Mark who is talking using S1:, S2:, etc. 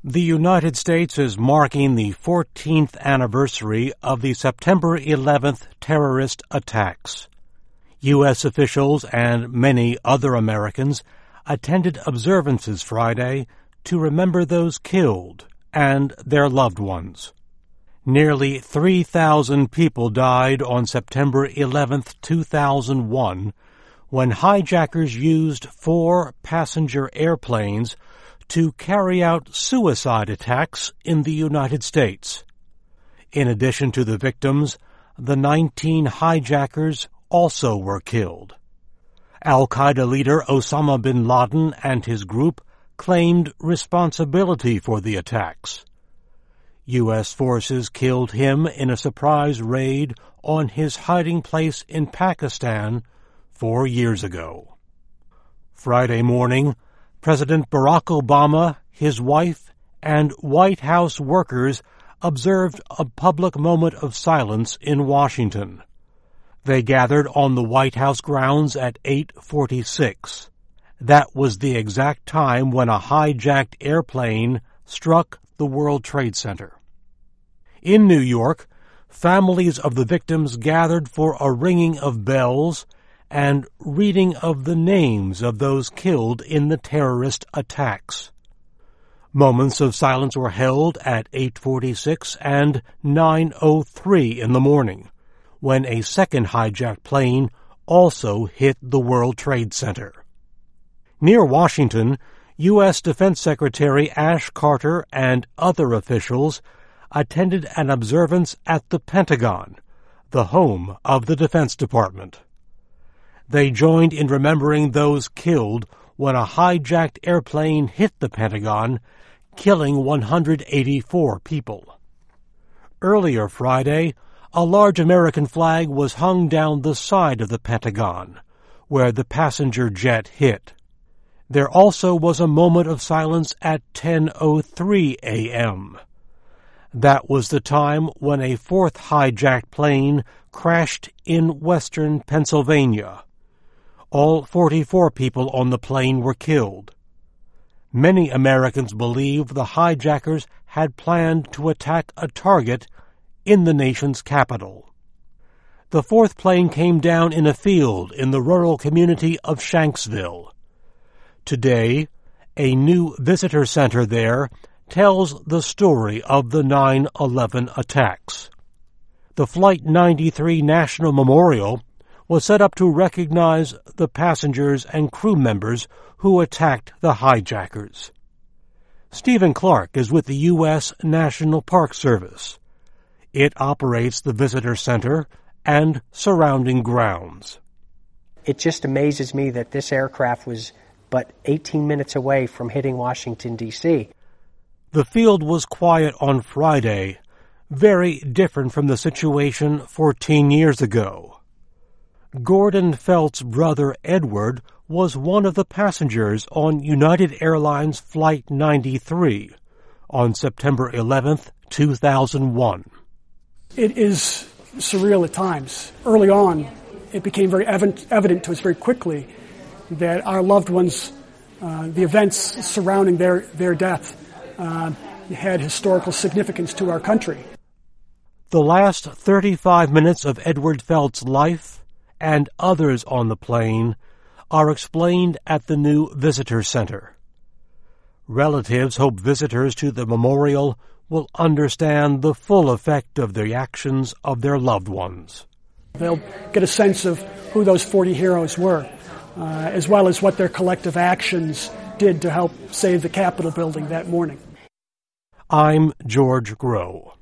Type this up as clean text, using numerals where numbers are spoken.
S1: The United States is marking the 14th anniversary of the September 11th terrorist attacks. U.S. officials and many other Americans attended observances Friday to remember those killed and their loved ones. Nearly 3,000 people died on September 11th, 2001, when hijackers used 4 passenger airplanes to carry out suicide attacks in the United States. In addition to the victims, the 19 hijackers also were killed. Al-Qaeda leader Osama bin Laden and his group claimed responsibility for the attacks. U.S. forces killed him in a surprise raid on his hiding place in Pakistan 4 years ago. Friday morning, President Barack Obama, his wife, and White House workers observed a public moment of silence in Washington. They gathered on the White House grounds at 8:46. That was the exact time when a hijacked airplane struck the World Trade Center. In New York, families of the victims gathered for a ringing of bells and reading of the names of those killed in the terrorist attacks. Moments of silence were held at 8:46 and 9:03 in the morning, when a second hijacked plane also hit the World Trade Center. Near Washington, U.S. Defense Secretary Ash Carter and other officials attended an observance at the Pentagon, the home of the Defense Department. They joined in remembering those killed when a hijacked airplane hit the Pentagon, killing 184 people. Earlier Friday, a large American flag was hung down the side of the Pentagon, where the passenger jet hit. There also was a moment of silence at 10:03 a.m. That was the time when a fourth hijacked plane crashed in western Pennsylvania. All 44 people on the plane were killed. Many Americans believe the hijackers had planned to attack a target in the nation's capital. The fourth plane came down in a field in the rural community of Shanksville. Today, a new visitor center there tells the story of the 9/11 attacks. The Flight 93 National Memorial was set up to recognize the passengers and crew members who attacked the hijackers. Stephen Clark is with the U.S. National Park Service. It operates the visitor center and surrounding grounds.
S2: It just amazes me that this aircraft was but 18 minutes away from hitting Washington, D.C.
S1: The field was quiet on Friday, very different from the situation 14 years ago. Gordon Felt's brother Edward was one of the passengers on United Airlines Flight 93 on September 11th, 2001.
S3: It is surreal at times. Early on, it became very evident to us very quickly that our loved ones, the events surrounding their death, had historical significance to our country.
S1: The last 35 minutes of Edward Felt's life and others on the plane are explained at the new visitor center. Relatives hope visitors to the memorial will understand the full effect of the actions of their loved ones.
S3: They'll get a sense of who those 40 heroes were, as well as what their collective actions did to help save the Capitol building that morning.
S1: I'm George Groh.